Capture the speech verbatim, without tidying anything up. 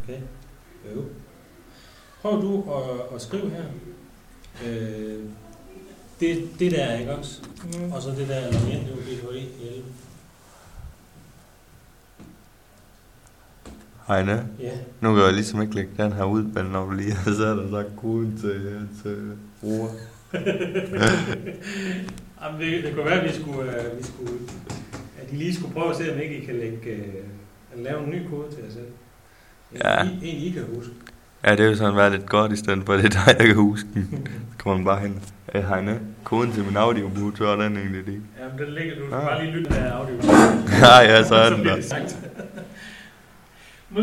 Okay. Jo. Prøv du at, at skrive her. Øh, det, det der er, ikke også? Mm. Og så det der login, det er jo B H E elleve. Heine, Ja. nu kan jeg ligesom ikke lægge den her ud, men når du lige har sat og sagt koden til, til bruger. Jamen, det, det kunne være, at vi skulle, uh, vi skulle, at de lige skulle prøve at se, om ikke I kan lægge, uh, lave en ny kode til jer selv. En, Ja. I, en, I kan huske. Ja, det er jo sådan været lidt godt, i stedet for det er dig, der kan huske den. Så kommer man bare hen. Hey, Heine, koden til min audiobooth, så er den egentlig det. Jamen, den ligger du. Du Ah. bare lige lytte af audio. Ja, ja, så er Så den bliver der. det sagt.